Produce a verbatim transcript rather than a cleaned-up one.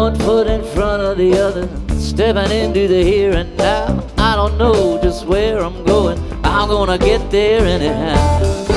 one foot in front of the other, stepping into the here and now. I don't know just where I'm going, I'm gonna get there anyhow.